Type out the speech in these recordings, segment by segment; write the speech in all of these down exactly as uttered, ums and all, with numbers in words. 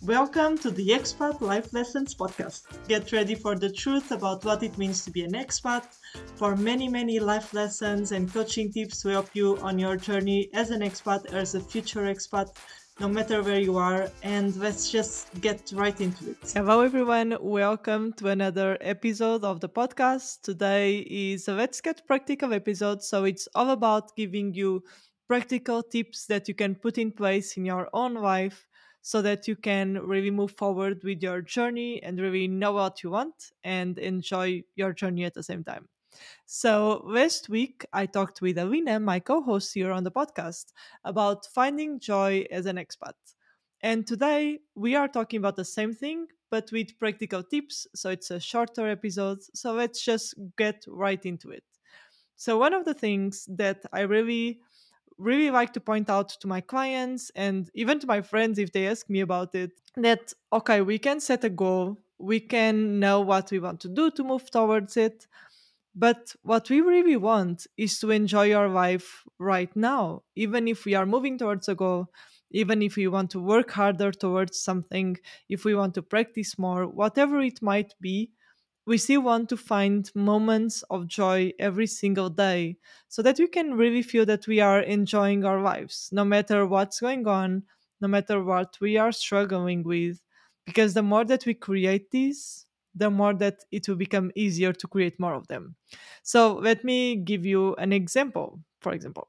Welcome to the Expat Life Lessons podcast. Get ready for the truth about what it means to be an expat, for many, many life lessons and coaching tips to help you on your journey as an expat or as a future expat, no matter where you are. And let's just get right into it. Hello, everyone. Welcome to another episode of the podcast. Today is a Let's Get Practical episode. So it's all about giving you practical tips that you can put in place in your own life so that you can really move forward with your journey and really know what you want and enjoy your journey at the same time. So, last week I talked with Alina, my co host here on the podcast, about finding joy as an expat. And today we are talking about the same thing, but with practical tips. So, it's a shorter episode. So, let's just get right into it. So, one of the things that I really really like to point out to my clients and even to my friends if they ask me about it that okay, we can set a goal, we can know what we want to do to move towards it, but what we really want is to enjoy our life right now, even if we are moving towards a goal, even if we want to work harder towards something, if we want to practice more, whatever it might be. We still want to find moments of joy every single day so that we can really feel that we are enjoying our lives, no matter what's going on, no matter what we are struggling with. Because the more that we create these, the more that it will become easier to create more of them. So let me give you an example, for example.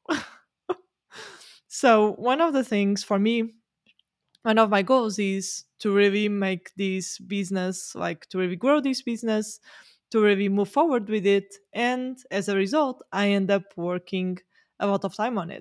So, one of the things for me, one of my goals is to really make this business, like to really grow this business, to really move forward with it. And as a result, I end up working a lot of time on it.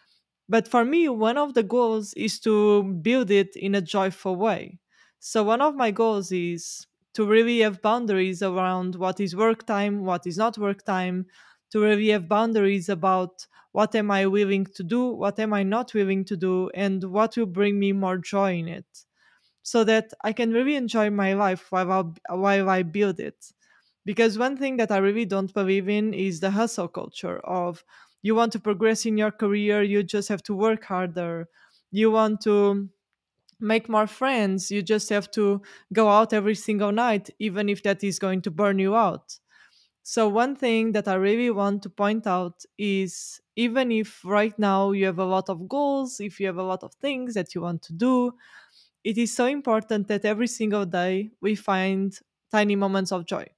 But for me, one of the goals is to build it in a joyful way. So, one of my goals is to really have boundaries around what is work time, what is not work time, to really have boundaries about what am I willing to do, what am I not willing to do, and what will bring me more joy in it, so that I can really enjoy my life while, I- while I build it. Because one thing that I really don't believe in is the hustle culture of you want to progress in your career, you just have to work harder. You want to make more friends, you just have to go out every single night, even if that is going to burn you out. So, one thing that I really want to point out is even if right now you have a lot of goals, if you have a lot of things that you want to do, it is so important that every single day we find tiny moments of joy.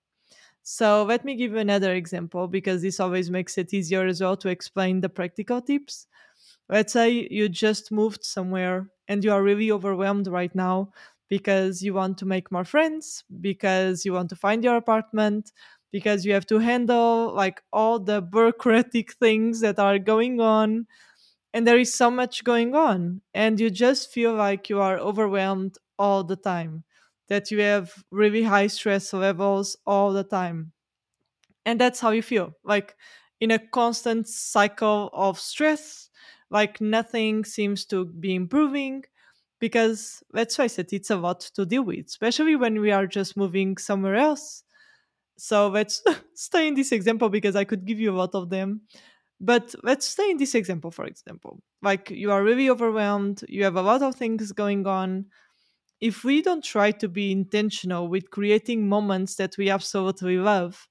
So let me give you another example because this always makes it easier as well to explain the practical tips. Let's say you just moved somewhere and you are really overwhelmed right now because you want to make more friends, because you want to find your apartment, because you have to handle like all the bureaucratic things that are going on, and there is so much going on and you just feel like you are overwhelmed all the time, that you have really high stress levels all the time, and that's how you feel, like in a constant cycle of stress, like nothing seems to be improving. Because let's face it, it's a lot to deal with, especially when we are just moving somewhere else. So let's stay in this example because I could give you a lot of them. But let's stay in this example, for example. Like you are really overwhelmed, you have a lot of things going on. If we don't try to be intentional with creating moments that we absolutely love,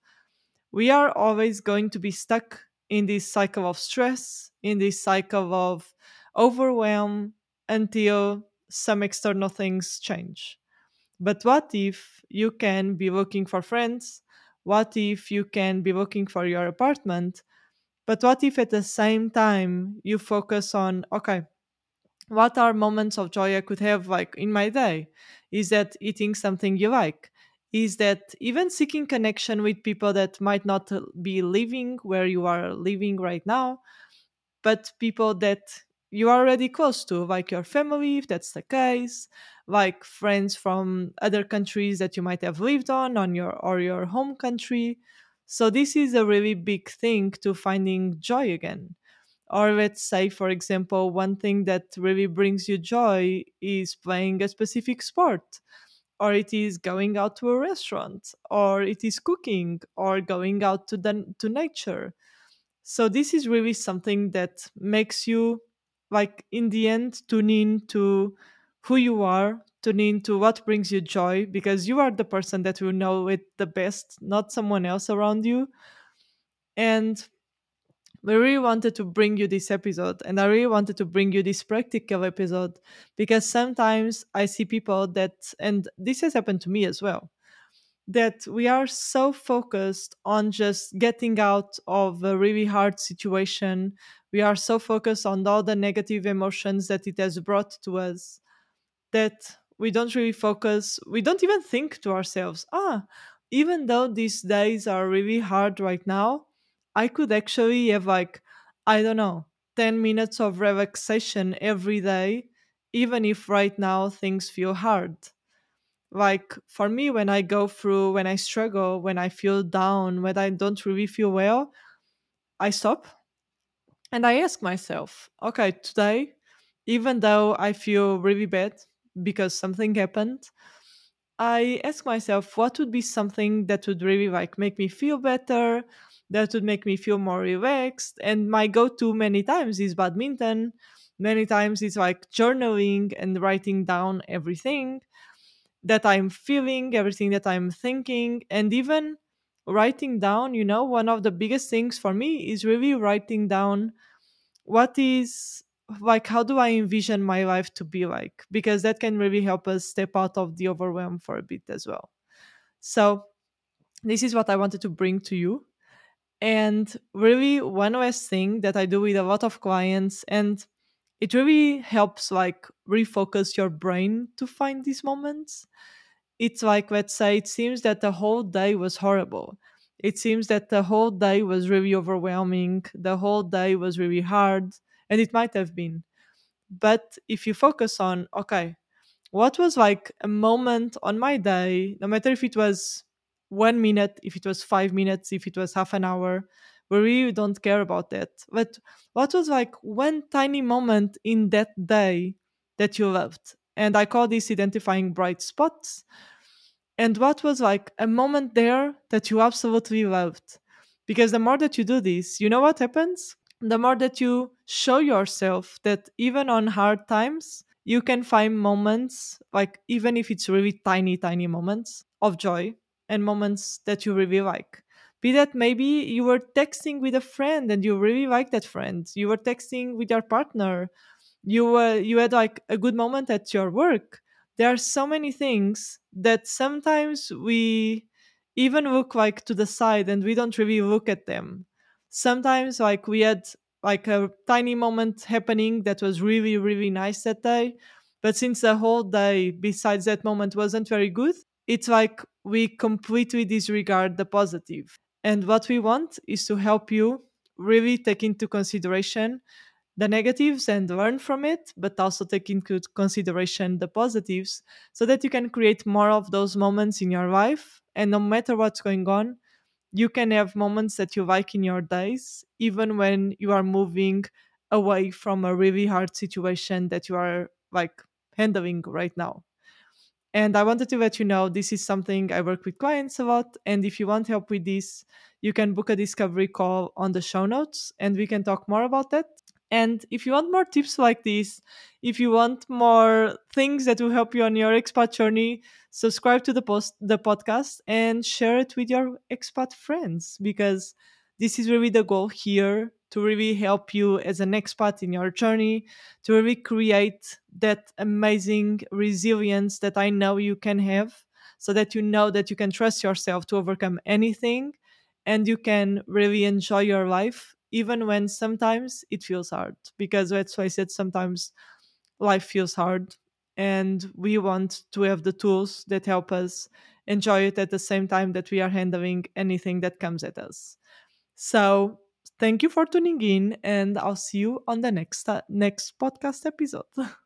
we are always going to be stuck in this cycle of stress, in this cycle of overwhelm until some external things change. But what if you can be looking for friends? What if you can be looking for your apartment? But what if at the same time you focus on, okay, what are moments of joy I could have like in my day? Is that eating something you like? Is that even seeking connection with people that might not uh, be living where you are living right now, but people that you are already close to, like your family, if that's the case, like friends from other countries that you might have lived on, on your or your home country. So this is a really big thing to finding joy again. Or let's say, for example, one thing that really brings you joy is playing a specific sport, or it is going out to a restaurant, or it is cooking, or going out to the to nature. So this is really something that makes you, like in the end, tune in to who you are, tune into what brings you joy, because you are the person that will know it the best, not someone else around you. And we really wanted to bring you this episode, and I really wanted to bring you this practical episode, because sometimes I see people that, and this has happened to me as well, that we are so focused on just getting out of a really hard situation. We are so focused on all the negative emotions that it has brought to us, that we don't really focus, we don't even think to ourselves, ah, even though these days are really hard right now, I could actually have, like, I don't know, ten minutes of relaxation every day, even if right now things feel hard. Like for me, when I go through, when I struggle, when I feel down, when I don't really feel well, I stop and I ask myself, okay, today, even though I feel really bad because something happened, I ask myself what would be something that would really like make me feel better, that would make me feel more relaxed. And my go-to many times is badminton. Many times it's like journaling and writing down everything that I'm feeling, everything that I'm thinking, and even writing down, you know, one of the biggest things for me is really writing down what is, like, how do I envision my life to be like, because that can really help us step out of the overwhelm for a bit as well. So this is what I wanted to bring to you. And really, one last thing that I do with a lot of clients, and it really helps like refocus your brain to find these moments. It's like, let's say, it seems that the whole day was horrible. It seems that the whole day was really overwhelming. The whole day was really hard. And it might have been. But if you focus on, okay, what was like a moment on my day, no matter if it was one minute, if it was five minutes, if it was half an hour, we really don't care about that. But what was like one tiny moment in that day that you loved? And I call this identifying bright spots. And what was like a moment there that you absolutely loved? Because the more that you do this, you know what happens? The more that you show yourself that even on hard times, you can find moments, like even if it's really tiny, tiny moments of joy and moments that you really like. Be that maybe you were texting with a friend and you really like that friend. You were texting with your partner, you uh, you had like a good moment at your work. There are so many things that sometimes we even look like to the side and we don't really look at them. Sometimes like we had like a tiny moment happening that was really really nice that day, but since the whole day besides that moment wasn't very good, it's like we completely disregard the positive. And what we want is to help you really take into consideration the negatives and learn from it, but also take into consideration the positives so that you can create more of those moments in your life. And no matter what's going on, you can have moments that you like in your days, even when you are moving away from a really hard situation that you are like handling right now. And I wanted to let you know this is something I work with clients a lot. And if you want help with this, you can book a discovery call on the show notes and we can talk more about that. And if you want more tips like this, if you want more things that will help you on your expat journey, subscribe to the post the podcast and share it with your expat friends, because this is really the goal here, to really help you as an expat in your journey, to really create that amazing resilience that I know you can have, so that you know that you can trust yourself to overcome anything and you can really enjoy your life even when sometimes it feels hard, because let's face it, sometimes life feels hard and we want to have the tools that help us enjoy it at the same time that we are handling anything that comes at us. So thank you for tuning in and I'll see you on the next uh, next podcast episode.